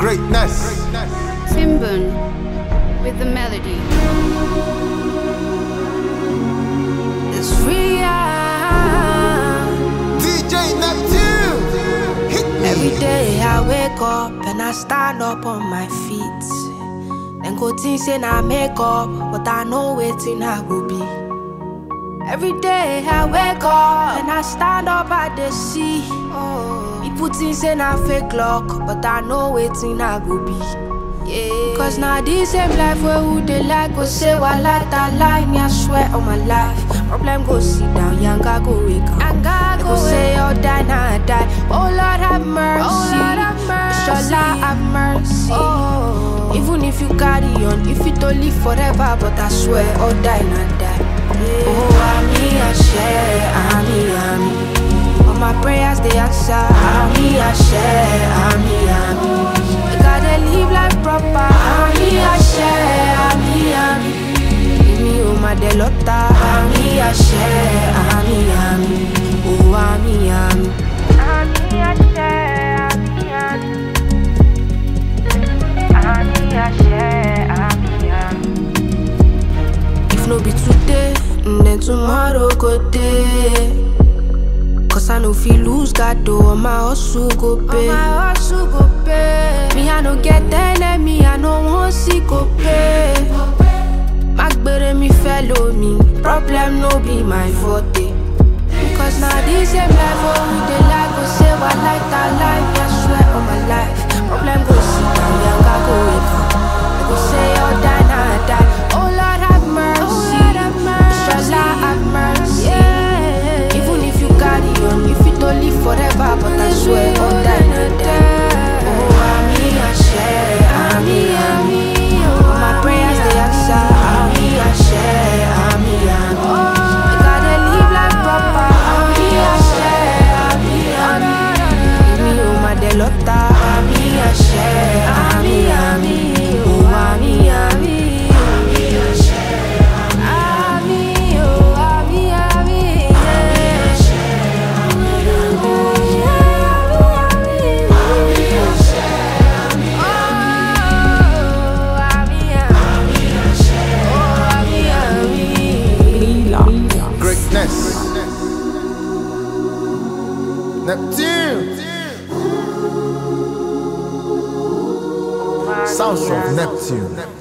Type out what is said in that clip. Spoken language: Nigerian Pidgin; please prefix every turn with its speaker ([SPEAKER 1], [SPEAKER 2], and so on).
[SPEAKER 1] Greatness.
[SPEAKER 2] Timbun with the melody.
[SPEAKER 3] It's real.
[SPEAKER 1] DJ Neptune. Hit me.
[SPEAKER 3] Every day I wake up and I stand up on my feet. Then go think say I make up, but I know waiting I go be. Every day I wake up and I stand up at the sea. People think say I fake luck, but I know waiting I go be. Yeah. Cause now this same life where who they like go say what like that lie. Me I swear on my life. Problem go sit down, young guy go wake up. They go say oh die now I die. Oh Lord have mercy. Oh Lord have mercy. Inshallah have mercy. Oh. Even if you carry on, if you don't live forever, but I swear oh die now die. Yeah. Oh Ami Ashe, Ami. All my prayers they answer. Ami Ashe, Ami. We gotta live life proper. Ami Ashe, Ami. Give me all my delota. Ami Ashe, Ami. Oh Ami. Ami Ashe, Ami. Ami Ashe, Ami. If no be today, then tomorrow go day. Cause I know feel lose God though, my hustle go pay. Me I no get enemy, I no want see go pay. Magbere me fellow me, problem no be my forte. Because now this same life, oh we dey like go say what like that life. I swear on my life, problem go sit down, young I go wake up. They go say oh die now I die. Oh Lord have mercy, inshallah have mercy. Yeah. Even if you carry on, if you don't live forever, but I swear oh die now die. Oh Ami Ashe, Ami. All my prayers they answer. Ami Ashe, Ami. We gotta live life proper. Ami Ashe, Ami. Give me all my delota. Ami Ashe, Ami. Oh Ami. Ami Ashe, Ami. Oh Ami.
[SPEAKER 1] Greatness. Neptune. Sounds of Neptune.